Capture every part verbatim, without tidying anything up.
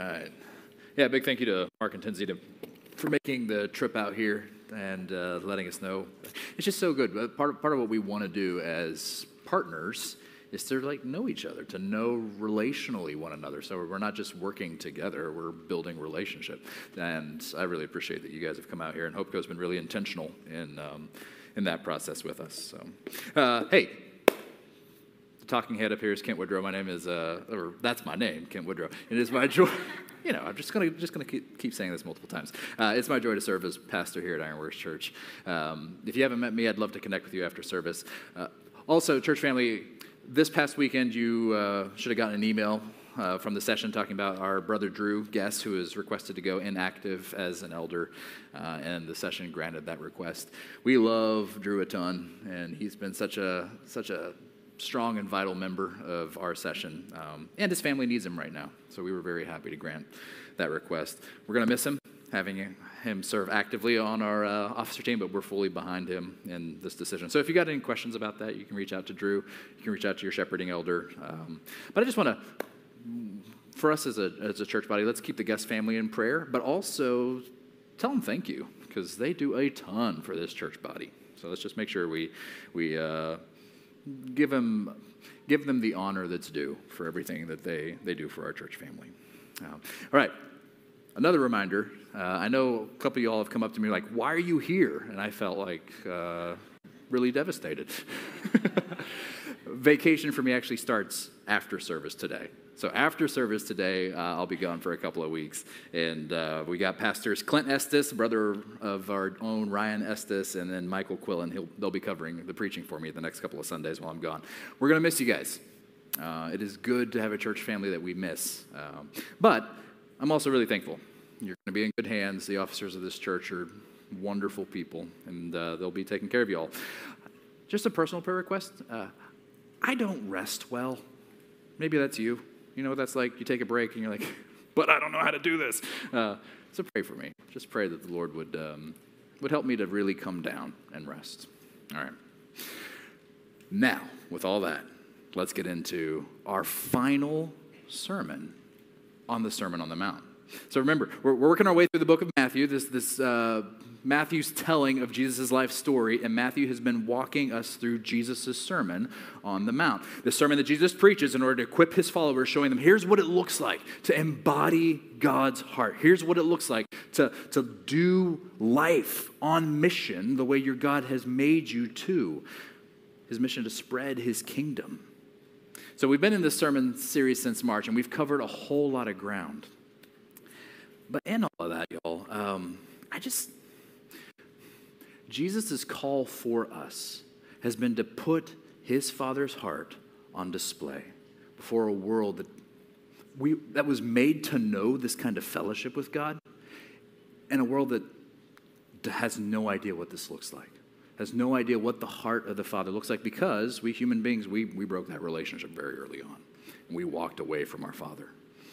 right. Yeah, big thank you to Mark and Tinsy to, for making the trip out here and uh, letting us know. It's just so good. But part of, part of what we want to do as partners is to like know each other, to know relationally one another. So we're not just working together, we're building relationship. And I really appreciate that you guys have come out here, and HopeCo's been really intentional in um, in that process with us. So, uh, hey, the talking head up here is Kent Woodrow. My name is, uh, or that's my name, Kent Woodrow. It is my joy. You know, I'm just gonna just gonna keep, keep saying this multiple times. Uh, it's my joy to serve as pastor here at Ironworks Church. Um, if you haven't met me, I'd love to connect with you after service. Uh, also, church family, this past weekend you uh, should have gotten an email uh, from the session talking about our brother Drew Guest, who is requested to go inactive as an elder, uh, and the session granted that request. We love Drew a ton, and he's been such a such a strong and vital member of our session, um, and his family needs him right now, so we were very happy to grant that request. We're going to miss him, having him serve actively on our uh, officer team, but we're fully behind him in this decision. So if you got any questions about that, you can reach out to Drew, you can reach out to your shepherding elder, um, but I just want to, for us as a, as a church body, let's keep the Guest family in prayer, but also tell them thank you, because they do a ton for this church body. So let's just make sure we, we, uh, Give them, give them the honor that's due for everything that they, they do for our church family. Uh, all right, another reminder. Uh, I know a couple of y'all have come up to me like, why are you here? And I felt like uh, really devastated. Vacation for me actually starts after service today. So after service today, uh, I'll be gone for a couple of weeks. And uh, we got pastors Clint Estes, brother of our own Ryan Estes, and then Michael Quillen. He'll, they'll be covering the preaching for me the next couple of Sundays while I'm gone. We're going to miss you guys. Uh, it is good to have a church family that we miss. Um, but I'm also really thankful. You're going to be in good hands. The officers of this church are wonderful people, and uh, they'll be taking care of you all. Just a personal prayer request. Uh, I don't rest well. Maybe that's you. You know what that's like? You take a break and you're like, but I don't know how to do this. Uh, so pray for me. Just pray that the Lord would um, would help me to really come down and rest. All right. Now, with all that, let's get into our final sermon on the Sermon on the Mount. So remember, we're, we're working our way through the book of Matthew, this this uh, Matthew's telling of Jesus' life story, and Matthew has been walking us through Jesus' Sermon on the Mount. The sermon that Jesus preaches in order to equip his followers, showing them here's what it looks like to embody God's heart. Here's what it looks like to, to do life on mission the way your God has made you to. His mission to spread his kingdom. So we've been in this sermon series since March, and we've covered a whole lot of ground. But in all of that, y'all, um, I just... Jesus' call for us has been to put his Father's heart on display before a world that we that was made to know this kind of fellowship with God, and a world that has no idea what this looks like, has no idea what the heart of the Father looks like, because we human beings, we, we broke that relationship very early on, and we walked away from our Father.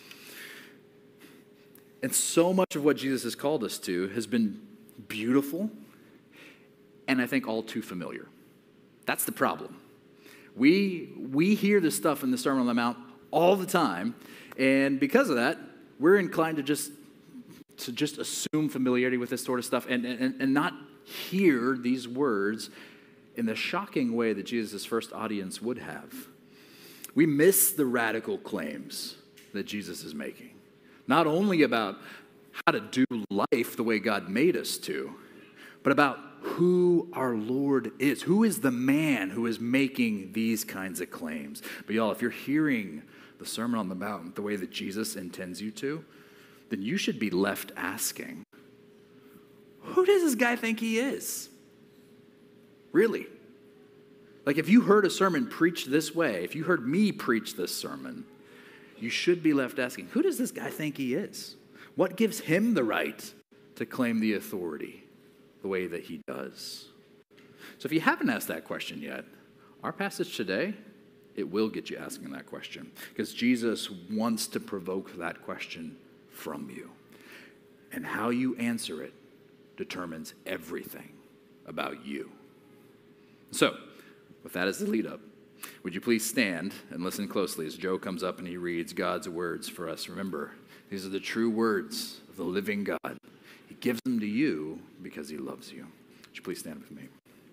And so much of what Jesus has called us to has been beautiful, and I think all too familiar. That's the problem. We we hear this stuff in the Sermon on the Mount all the time, and because of that, we're inclined to just to just assume familiarity with this sort of stuff and, and, and not hear these words in the shocking way that Jesus' first audience would have. We miss the radical claims that Jesus is making, not only about how to do life the way God made us to, but about who our Lord is. Who is the man who is making these kinds of claims? But y'all, if you're hearing the Sermon on the Mount the way that Jesus intends you to, then you should be left asking, who does this guy think he is? Really? Like, if you heard a sermon preached this way, if you heard me preach this sermon, you should be left asking, who does this guy think he is? What gives him the right to claim the authority the way that he does? So if you haven't asked that question yet, our passage today, it will get you asking that question, because Jesus wants to provoke that question from you. And how you answer it determines everything about you. So, with that as the lead up, Would you please stand and listen closely as Joe comes up and he reads God's words for us. Remember, these are the true words of the living God. He gives them to you because he loves you. Would you please stand with me?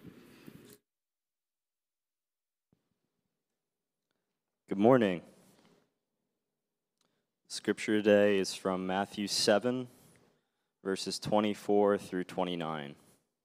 Good morning. Scripture today is from Matthew seven, verses twenty-four through twenty-nine.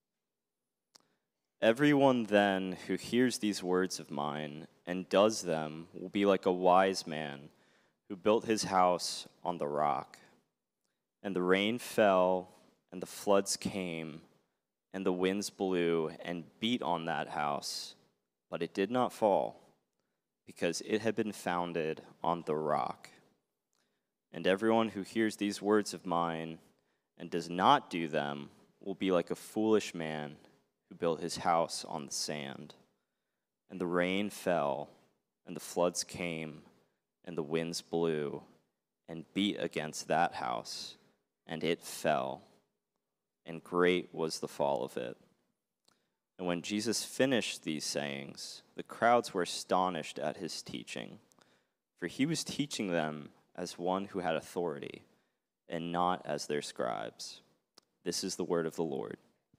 Everyone then who hears these words of mine and does them will be like a wise man who built his house on the rock. And the rain fell, and the floods came, and the winds blew and beat on that house, but it did not fall, because it had been founded on the rock. And everyone who hears these words of mine and does not do them will be like a foolish man who built his house on the sand. And the rain fell, and the floods came, and the winds blew, and beat against that house, and it fell, and great was the fall of it. And when Jesus finished these sayings, the crowds were astonished at his teaching, for he was teaching them as one who had authority, and not as their scribes. This is the word of the Lord.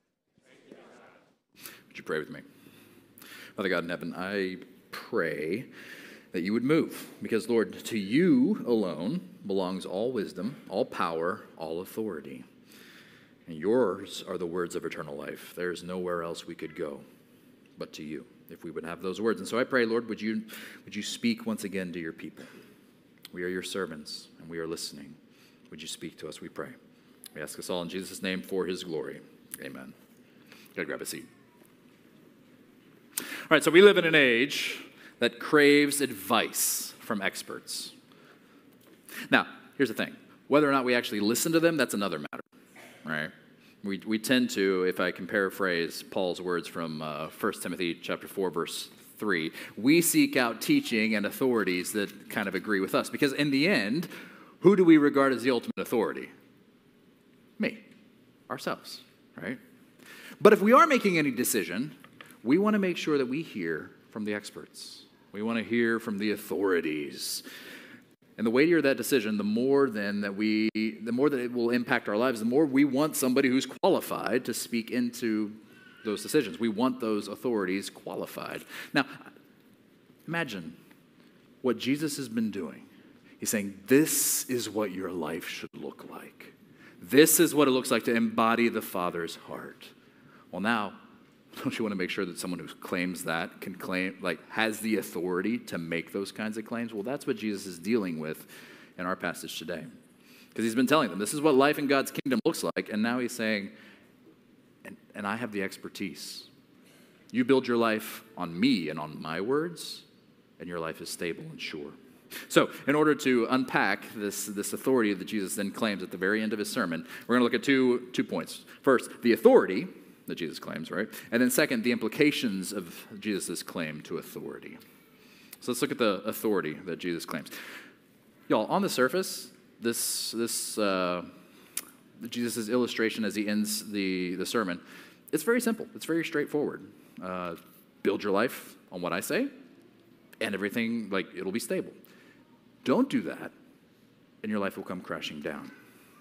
Would you pray with me? Father God in heaven, I pray that you would move, because, Lord, to you alone belongs all wisdom, all power, all authority. And yours are the words of eternal life. There is nowhere else we could go but to you, if we would have those words. And so I pray, Lord, would you, would you speak once again to your people? We are your servants, and we are listening. Would you speak to us, we pray. We ask this all in Jesus' name for his glory. Amen. Go grab a seat. All right, so we live in an age that craves advice from experts. Now, here's the thing. Whether or not we actually listen to them, that's another matter, right? We we tend to, if I can paraphrase Paul's words from uh, First Timothy chapter four, verse three, we seek out teaching and authorities that kind of agree with us. Because in the end, who do we regard as the ultimate authority? Me, ourselves, right? But if we are making any decision, we want to make sure that we hear from the experts. We want to hear from the authorities. And the weightier that decision, the more then that we, the more that it will impact our lives, the more we want somebody who's qualified to speak into those decisions. We want those authorities qualified. Now, imagine what Jesus has been doing. He's saying, this is what your life should look like. This is what it looks like to embody the Father's heart. Well, now, don't you want to make sure that someone who claims that can claim, like, has the authority to make those kinds of claims? Well, that's what Jesus is dealing with in our passage today. Because he's been telling them, this is what life in God's kingdom looks like. And now he's saying, and, and I have the expertise. You build your life on me and on my words, and your life is stable and sure. So, in order to unpack this, this authority that Jesus then claims at the very end of his sermon, we're going to look at two, two points. First, the authority that Jesus claims, right? And then second, the implications of Jesus' claim to authority. So let's look at the authority that Jesus claims. Y'all, on the surface, this this uh, Jesus' illustration as he ends the, the sermon, it's very simple. It's very straightforward. Uh, build your life on what I say, and everything, like, it'll be stable. Don't do that, and your life will come crashing down.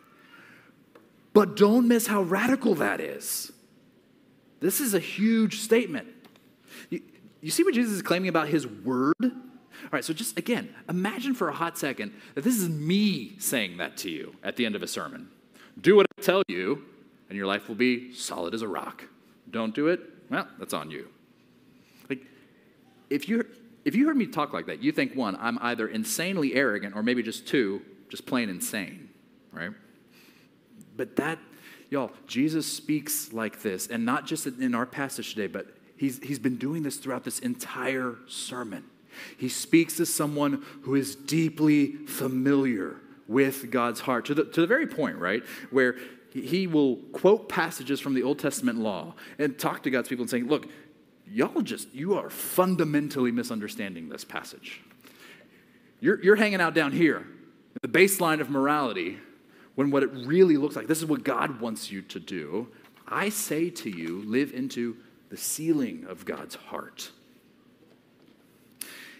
But don't miss how radical that is. This is a huge statement. You, you see what Jesus is claiming about his word? All right, so just, again, imagine for a hot second that this is me saying that to you at the end of a sermon. Do what I tell you, and your life will be solid as a rock. Don't do it, well, that's on you. Like, if you if you heard me talk like that, you think, one, I'm either insanely arrogant, or maybe just two, just plain insane, right? But that, y'all, Jesus speaks like this, and not just in our passage today, but he's, he's been doing this throughout this entire sermon. He speaks as someone who is deeply familiar with God's heart, to the, to the very point, right, where he will quote passages from the Old Testament law and talk to God's people and saying, look, y'all just, you are fundamentally misunderstanding this passage. You're, you're hanging out down here, the baseline of morality, when what it really looks like, this is what God wants you to do. I say to you, live into the ceiling of God's heart.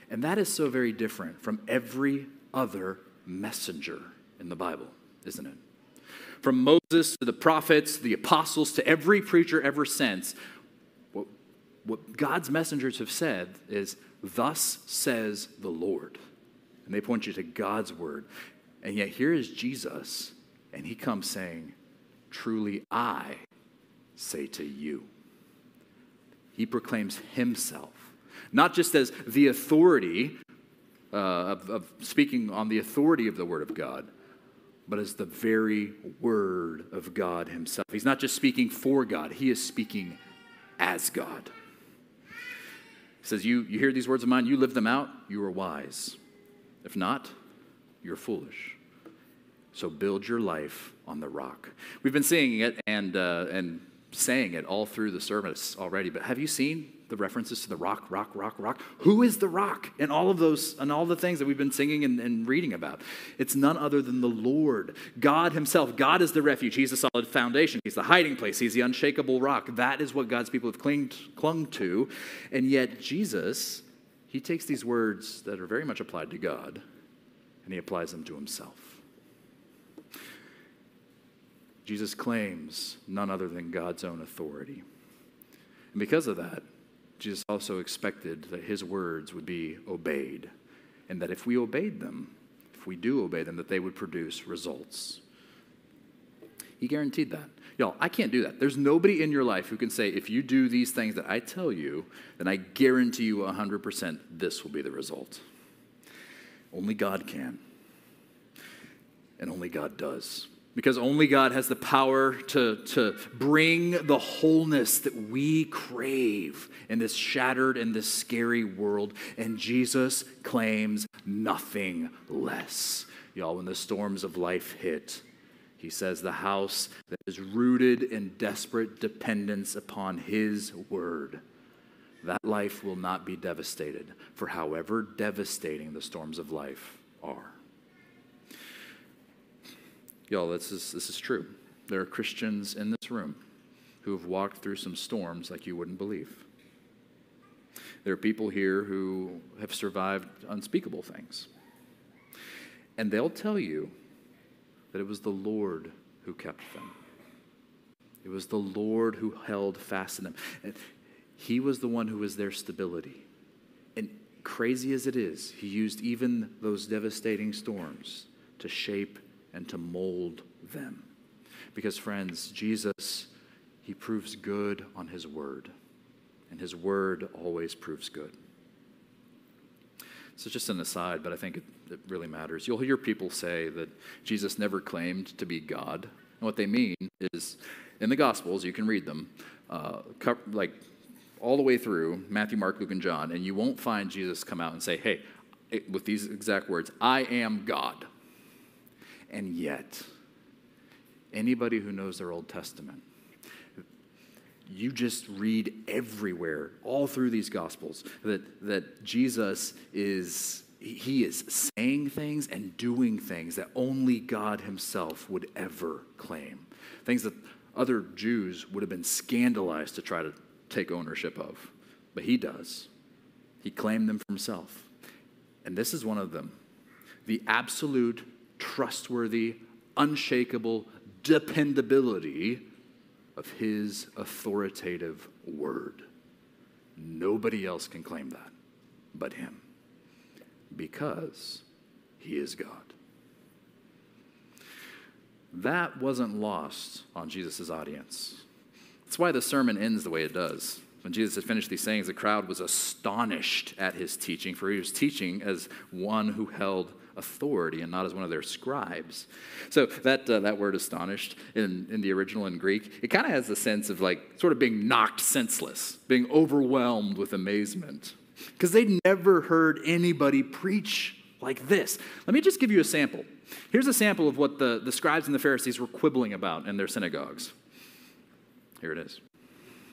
And that is so very different from every other messenger in the Bible, isn't it? From Moses to the prophets, the apostles, to every preacher ever since, what, what God's messengers have said is, thus says the Lord. And they point you to God's word. And yet here is Jesus, and he comes saying, truly I say to you. He proclaims himself, not just as the authority uh, of, of speaking on the authority of the word of God, but as the very word of God himself. He's not just speaking for God, he is speaking as God. He says, you, you hear these words of mine, you live them out, you are wise. If not, you're foolish. So build your life on the rock. We've been singing it and uh, and saying it all through the service already, but have you seen the references to the rock, rock, rock, rock? Who is the rock? And all of those, and all the things that we've been singing and, and reading about. It's none other than the Lord, God himself. God is the refuge. He's the solid foundation. He's the hiding place. He's the unshakable rock. That is what God's people have clinged, clung to. And yet Jesus, he takes these words that are very much applied to God, and he applies them to himself. Jesus claims none other than God's own authority. And because of that, Jesus also expected that his words would be obeyed, and that if we obeyed them, if we do obey them, that they would produce results. He guaranteed that. Y'all, I can't do that. There's nobody in your life who can say, if you do these things that I tell you, then I guarantee you one hundred percent this will be the result. Only God can. And only God does. Because only God has the power to, to bring the wholeness that we crave in this shattered and this scary world. And Jesus claims nothing less. Y'all, when the storms of life hit, he says the house that is rooted in desperate dependence upon his word, that life will not be devastated, for however devastating the storms of life are. Y'all, this is, this is true. There are Christians in this room who have walked through some storms like you wouldn't believe. There are people here who have survived unspeakable things. And they'll tell you that it was the Lord who kept them. It was the Lord who held fast in them. And he was the one who was their stability. And crazy as it is, he used even those devastating storms to shape and to mold them. Because, friends, Jesus, he proves good on his word. And his word always proves good. So just an aside, but I think it, it really matters. You'll hear people say that Jesus never claimed to be God. And what they mean is, in the Gospels, you can read them, uh, like all the way through, Matthew, Mark, Luke, and John, and you won't find Jesus come out and say, hey, with these exact words, I am God. And yet, anybody who knows their Old Testament, you just read everywhere, all through these Gospels, that, that Jesus is, he is saying things and doing things that only God himself would ever claim. Things that other Jews would have been scandalized to try to take ownership of. But he does. He claimed them for himself. And this is one of them. The absolute trustworthy, unshakable dependability of his authoritative word. Nobody else can claim that but him, because he is God. That wasn't lost on Jesus' audience. That's why the sermon ends the way it does. When Jesus had finished these sayings, the crowd was astonished at his teaching, for he was teaching as one who held authority and not as one of their scribes. So that uh, that word astonished in, in the original in Greek, it kind of has the sense of like sort of being knocked senseless, being overwhelmed with amazement, because they'd never heard anybody preach like this. Let me just give you a sample. Here's a sample of what the, the scribes and the Pharisees were quibbling about in their synagogues. Here it is.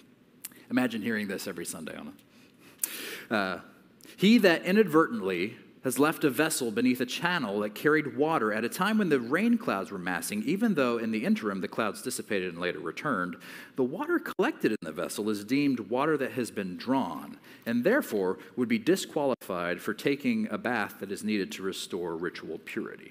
Imagine hearing this every Sunday on it. Uh, he that inadvertently has left a vessel beneath a channel that carried water at a time when the rain clouds were massing, even though in the interim the clouds dissipated and later returned. The water collected in the vessel is deemed water that has been drawn, and therefore would be disqualified for taking a bath that is needed to restore ritual purity.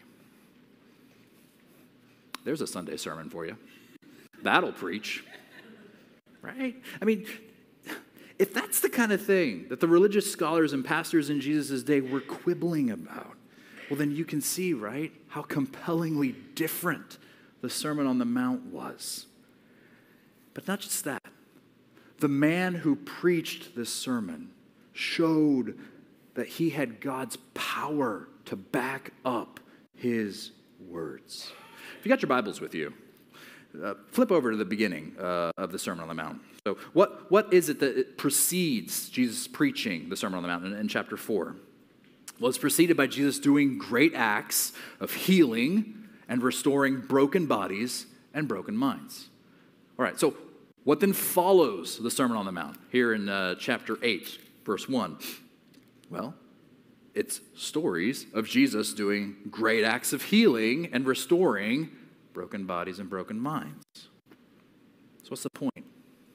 There's a Sunday sermon for you. That'll preach. Right? I mean, if that's the kind of thing that the religious scholars and pastors in Jesus' day were quibbling about, well, then you can see, right, how compellingly different the Sermon on the Mount was. But not just that. The man who preached this sermon showed that he had God's power to back up his words. If you got your Bibles with you, Uh, flip over to the beginning uh, of the Sermon on the Mount. So what, what is it that it precedes Jesus preaching the Sermon on the Mount in, in chapter four? Well, it's preceded by Jesus doing great acts of healing and restoring broken bodies and broken minds. All right, so what then follows the Sermon on the Mount here in uh, chapter eight, verse one? Well, it's stories of Jesus doing great acts of healing and restoring broken bodies and broken minds. So what's the point?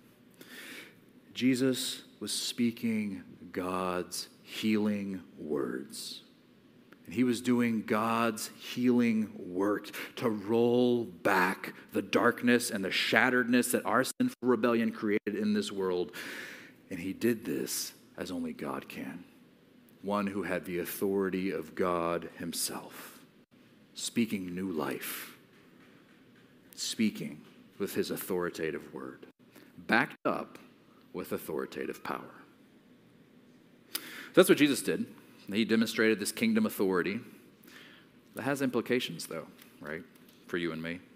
Jesus was speaking God's healing words. And he was doing God's healing work to roll back the darkness and the shatteredness that our sinful rebellion created in this world. And he did this as only God can. One who had the authority of God himself, speaking new life. Speaking with his authoritative word, backed up with authoritative power. That's what Jesus did. He demonstrated this kingdom authority. That has implications, though, right, for you and me.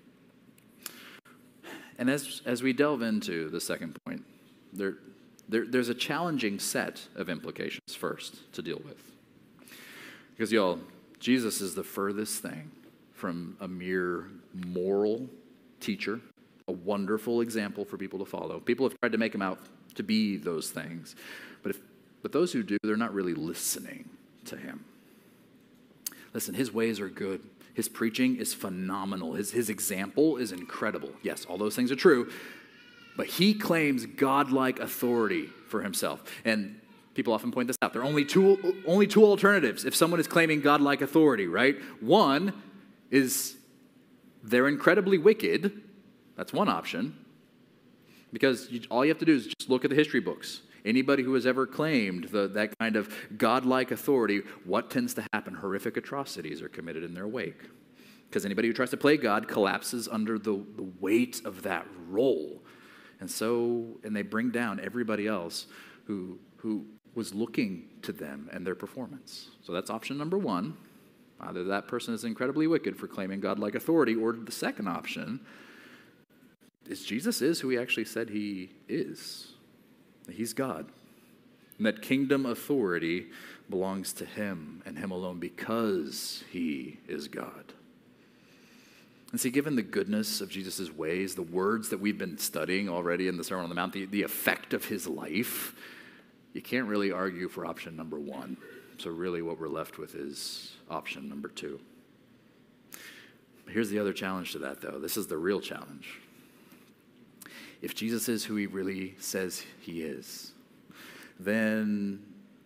And as, as we delve into the second point, there, there, there's a challenging set of implications first to deal with. Because, y'all, Jesus is the furthest thing from a mere moral teacher, a wonderful example for people to follow. People have tried to make him out to be those things. But if but those who do, they're not really listening to him. Listen, his ways are good. His preaching is phenomenal. His, his example is incredible. Yes, all those things are true. But he claims godlike authority for himself. And people often point this out. There are only two, only two alternatives if someone is claiming godlike authority, right? One is they're incredibly wicked. That's one option. Because you, all you have to do is just look at the history books. Anybody who has ever claimed the, that kind of godlike authority, what tends to happen? Horrific atrocities are committed in their wake. Because anybody who tries to play God collapses under the, the weight of that role. And so, and they bring down everybody else who, who was looking to them and their performance. So that's option number one. Either that person is incredibly wicked for claiming godlike authority, or the second option is Jesus is who he actually said he is. He's God. And that kingdom authority belongs to him and him alone because he is God. And see, given the goodness of Jesus' ways, the words that we've been studying already in the Sermon on the Mount, the, the effect of his life, you can't really argue for option number one. So really what we're left with is option number two. Here's the other challenge to that, though. This is the real challenge. If Jesus is who he really says he is, then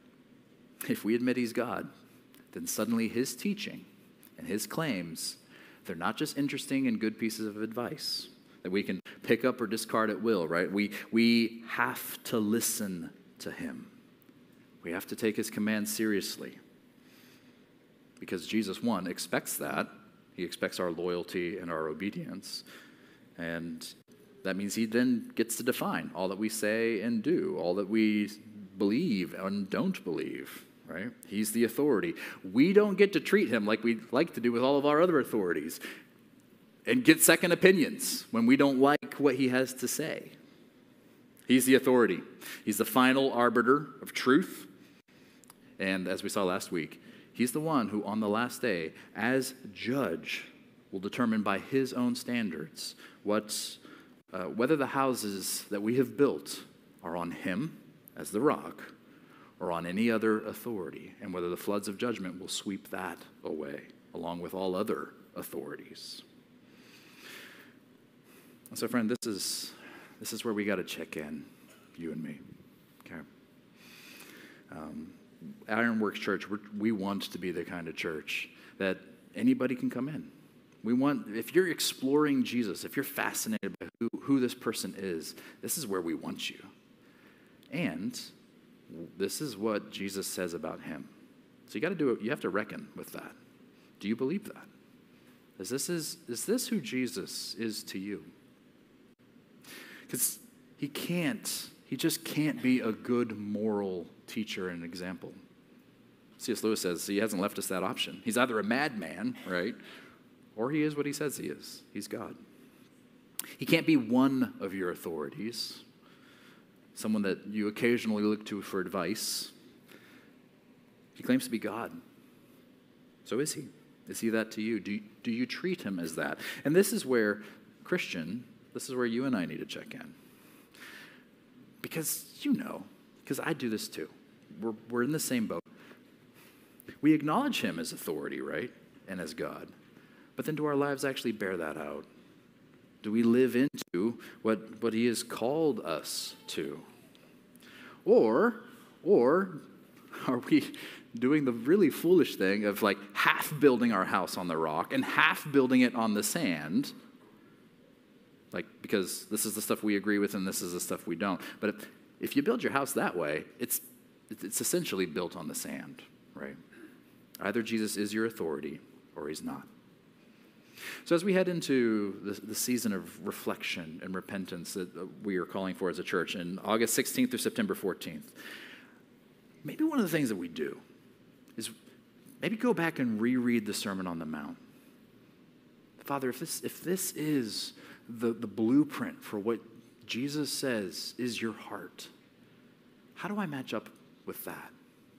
if we admit he's God, then suddenly his teaching and his claims, they're not just interesting and good pieces of advice that we can pick up or discard at will, right? We, we have to listen to him. We have to take his commands seriously. Because Jesus, one, expects that. He expects our loyalty and our obedience. And that means he then gets to define all that we say and do, all that we believe and don't believe, right? He's the authority. We don't get to treat him like we like to do with all of our other authorities and get second opinions when we don't like what he has to say. He's the authority. He's the final arbiter of truth. And as we saw last week, he's the one who on the last day, as judge, will determine by his own standards what's Uh, whether the houses that we have built are on him as the rock, or on any other authority, and whether the floods of judgment will sweep that away, along with all other authorities. And so, friend, this is this is where we got to check in, you and me. Okay. Um, Ironworks Church, we're, we want to be the kind of church that anybody can come in. We want, if you're exploring Jesus, if you're fascinated by who, who this person is, this is where we want you. And this is what Jesus says about him. So you got to do it. You have to reckon with that. Do you believe that? Is this is is this who Jesus is to you? Because he can't. He just can't be a good moral teacher and example. C S Lewis says he hasn't left us that option. He's either a madman, right, or he is what he says he is. He's God. He can't be one of your authorities, someone that you occasionally look to for advice. He claims to be God. So is he? Is he that to you? Do, do you treat him as that? And this is where, Christian, this is where you and I need to check in. Because you know, because I do this too. We're, we're in the same boat. We acknowledge him as authority, right? And as God. But then do our lives actually bear that out? Do we live into what, what he has called us to? Or, or are we doing the really foolish thing of like half building our house on the rock and half building it on the sand? Like, because this is the stuff we agree with and this is the stuff we don't. But if, if you build your house that way, it's it's essentially built on the sand, right? Either Jesus is your authority or he's not. So as we head into the, the season of reflection and repentance that we are calling for as a church in August sixteenth through September fourteenth, maybe one of the things that we do is maybe go back and reread the Sermon on the Mount. Father, if this if this is the, the blueprint for what Jesus says is your heart, how do I match up with that?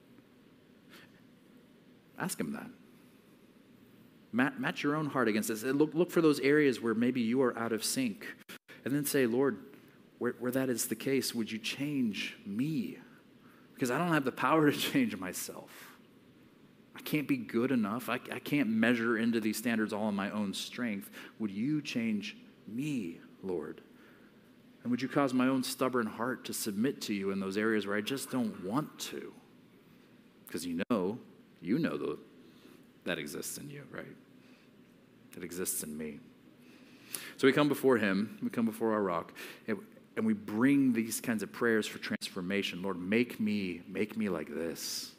Ask him that. Match your own heart against this. Look, look for those areas where maybe you are out of sync. And then say, Lord, where, where that is the case, would you change me? Because I don't have the power to change myself. I can't be good enough. I, I can't measure into these standards all in my own strength. Would you change me, Lord? And would you cause my own stubborn heart to submit to you in those areas where I just don't want to? Because you know, you know the that exists in you, right? That exists in me. So we come before him, we come before our rock, and, and we bring these kinds of prayers for transformation. Lord, make me, make me like this.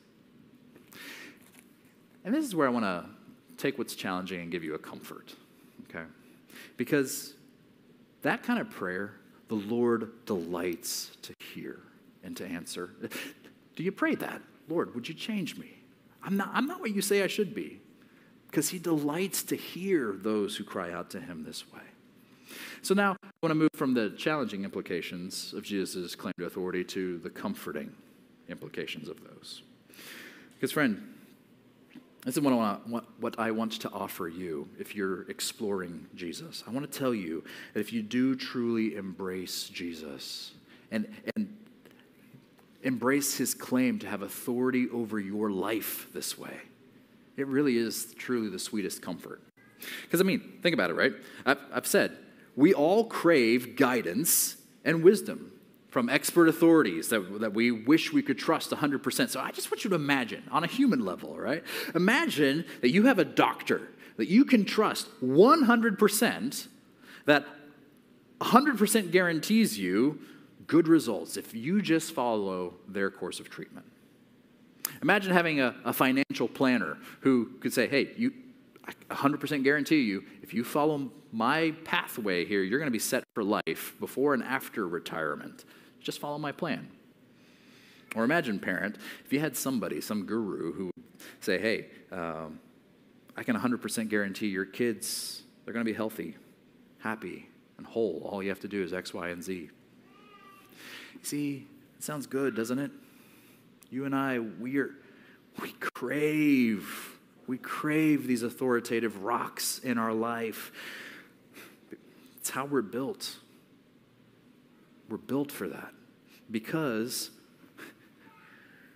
And this is where I want to take what's challenging and give you a comfort, okay? Because that kind of prayer, the Lord delights to hear and to answer. Do you pray that? Lord, would you change me? I'm not, I'm not what you say I should be, because he delights to hear those who cry out to him this way. So now I want to move from the challenging implications of Jesus' claim to authority to the comforting implications of those. Because friend, this is what I want, what I want to offer you if you're exploring Jesus. I want to tell you that if you do truly embrace Jesus and, and embrace his claim to have authority over your life this way, it really is truly the sweetest comfort. Because, I mean, think about it, right? I've, I've said, we all crave guidance and wisdom from expert authorities that, that we wish we could trust one hundred percent. So I just want you to imagine, on a human level, right? Imagine that you have a doctor that you can trust one hundred percent, that one hundred percent guarantees you good results if you just follow their course of treatment. Imagine having a, a financial planner who could say, hey, you, I one hundred percent guarantee you, if you follow my pathway here, you're going to be set for life before and after retirement. Just follow my plan. Or imagine, parent, if you had somebody, some guru who would say, hey, um, I can one hundred percent guarantee your kids, they're going to be healthy, happy, and whole. All you have to do is X, Y, and Z. See, it sounds good, doesn't it? You and I, we're, we crave, we crave these authoritative rocks in our life. It's how we're built. We're built for that because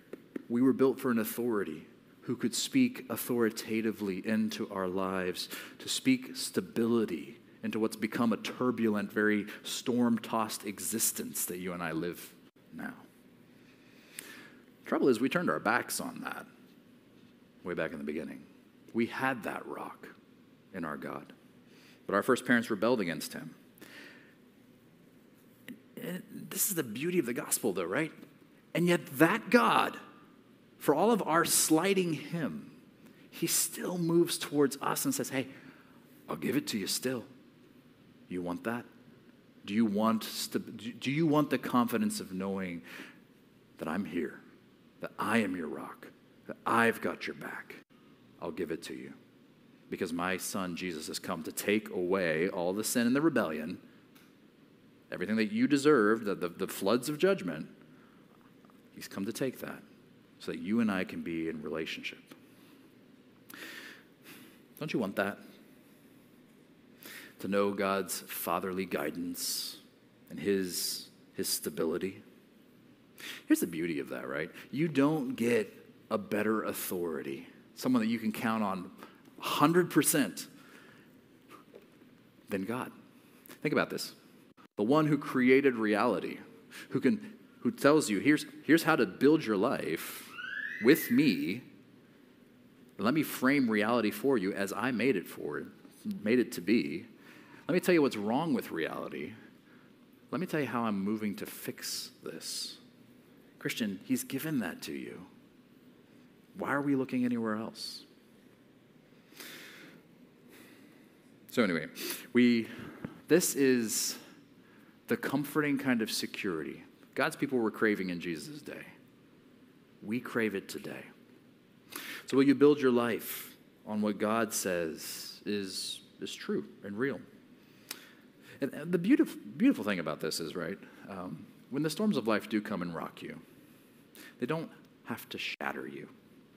we were built for an authority who could speak authoritatively into our lives, to speak stability into what's become a turbulent, very storm-tossed existence that you and I live now. Trouble is, we turned our backs on that way back in the beginning. We had that rock in our God, but our first parents rebelled against him. And this is the beauty of the gospel, though, right? And yet that God, for all of our slighting him, he still moves towards us and says, hey, I'll give it to you still. You want that? Do you want st- do you want the confidence of knowing that I'm here, that I am your rock, that I've got your back? I'll give it to you. Because my son Jesus has come to take away all the sin and the rebellion, everything that you deserved, the, the, the floods of judgment. He's come to take that so that you and I can be in relationship. Don't you want that? To know God's fatherly guidance and his, his stability. Here's the beauty of that, right? You don't get a better authority, someone that you can count on one hundred percent than God. Think about this. The one who created reality, who can, who tells you, here's, here's how to build your life with me. Let me frame reality for you as I made it for it, made it to be. Let me tell you what's wrong with reality. Let me tell you how I'm moving to fix this. Christian, he's given that to you. Why are we looking anywhere else? So anyway, we this is the comforting kind of security God's people were craving in Jesus' day. We crave it today. So will you build your life on what God says is, is true and real? And the beautiful, beautiful thing about this is, right, um, when the storms of life do come and rock you, they don't have to shatter you.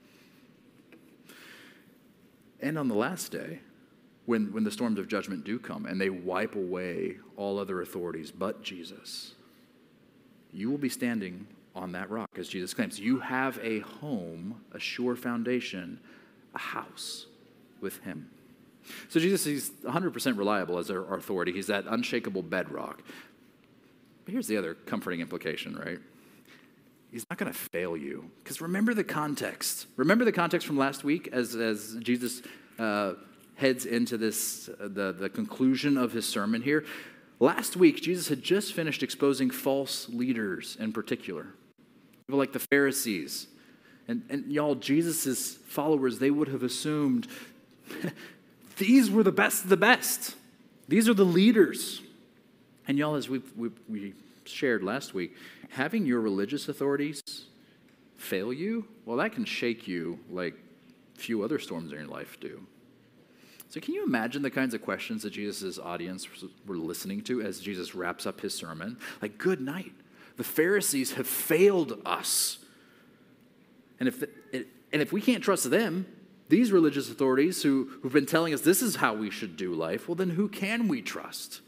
And on the last day, when, when the storms of judgment do come and they wipe away all other authorities but Jesus, you will be standing on that rock, as Jesus claims. You have a home, a sure foundation, a house with him. So Jesus is one hundred percent reliable as our, our authority. He's that unshakable bedrock. But here's the other comforting implication, right? He's not going to fail you. Because remember the context. Remember the context from last week as, as Jesus uh, heads into this, uh, the, the conclusion of his sermon here. Last week, Jesus had just finished exposing false leaders in particular. People like the Pharisees. And, and y'all, Jesus' followers, they would have assumed these were the best of the best. These are the leaders. And y'all, as we we we shared last week, having your religious authorities fail you, well, that can shake you like few other storms in your life do. So can you imagine the kinds of questions that Jesus' audience were listening to as Jesus wraps up his sermon? Like, good night. The Pharisees have failed us. And if the, and if we can't trust them, these religious authorities who, who've been telling us this is how we should do life, well, then who can we trust?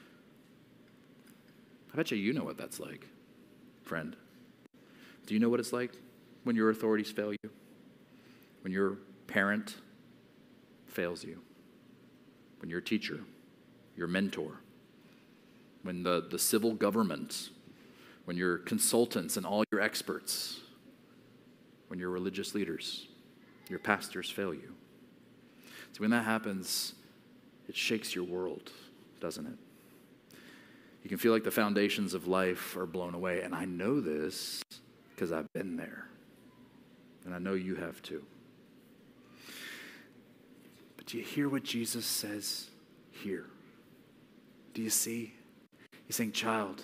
I bet you you know what that's like, friend. Do you know what it's like when your authorities fail you? When your parent fails you? When your teacher, your mentor, when the, the civil government, when your consultants and all your experts, when your religious leaders, your pastors fail you. So when that happens, it shakes your world, doesn't it? You can feel like the foundations of life are blown away. And I know this because I've been there. And I know you have too. But do you hear what Jesus says here? Do you see? He's saying, child,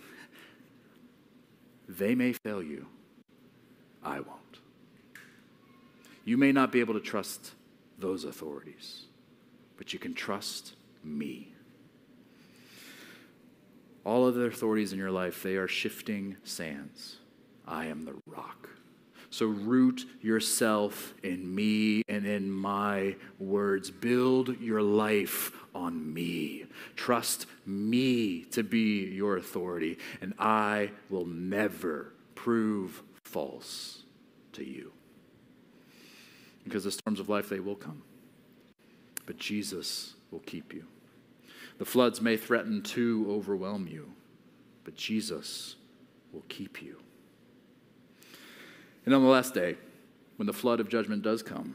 they may fail you. I won't. You may not be able to trust those authorities, but you can trust me. All other authorities in your life, they are shifting sands. I am the rock. So root yourself in me and in my words. Build your life on me. Trust me to be your authority, and I will never prove false to you. Because the storms of life, they will come. But Jesus will keep you. The floods may threaten to overwhelm you, but Jesus will keep you. And on the last day, when the flood of judgment does come,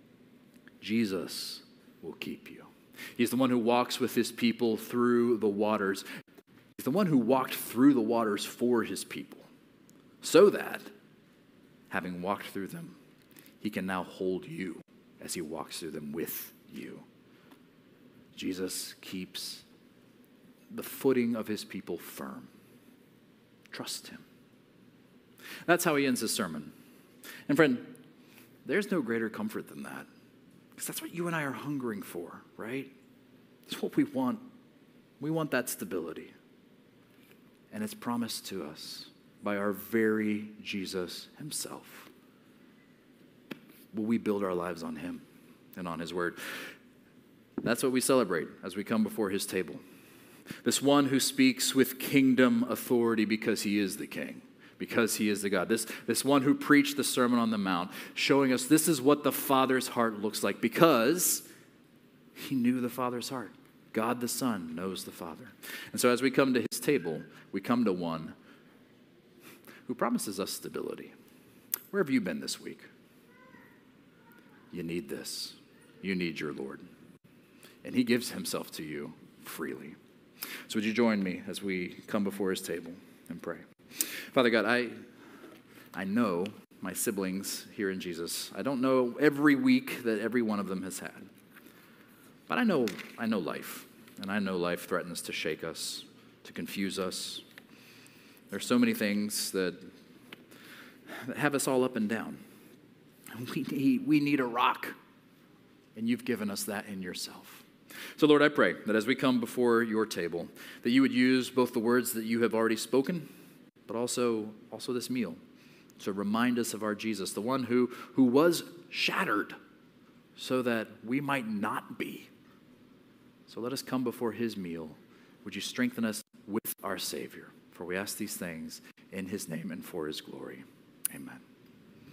Jesus will keep you. He's the one who walks with his people through the waters. He's the one who walked through the waters for his people, so that, having walked through them, he can now hold you as he walks through them with you. Jesus keeps the footing of his people firm. Trust him. That's how he ends his sermon. And friend, there's no greater comfort than that. Because that's what you and I are hungering for, right? It's what we want. We want that stability. And it's promised to us by our very Jesus himself. Will we build our lives on him and on his word? That's what we celebrate as we come before his table. This one who speaks with kingdom authority because he is the king, because he is the God. This, this one who preached the Sermon on the Mount, showing us this is what the Father's heart looks like, because he knew the Father's heart. God the Son knows the Father. And so as we come to his table, we come to one who promises us stability. Where have you been this week? You need this. You need your Lord. And he gives himself to you freely. So would you join me as we come before his table and pray? Father God, I, I know my siblings here in Jesus. I don't know every week that every one of them has had. But I know, I know life. And I know life threatens to shake us, to confuse us. There are so many things that, that have us all up and down. We need, we need a rock. And you've given us that in yourself. So, Lord, I pray that as we come before your table, that you would use both the words that you have already spoken, but also, also this meal to remind us of our Jesus, the one who, who was shattered so that we might not be. So let us come before his meal. Would you strengthen us with our Savior? For we ask these things in his name and for his glory. Amen.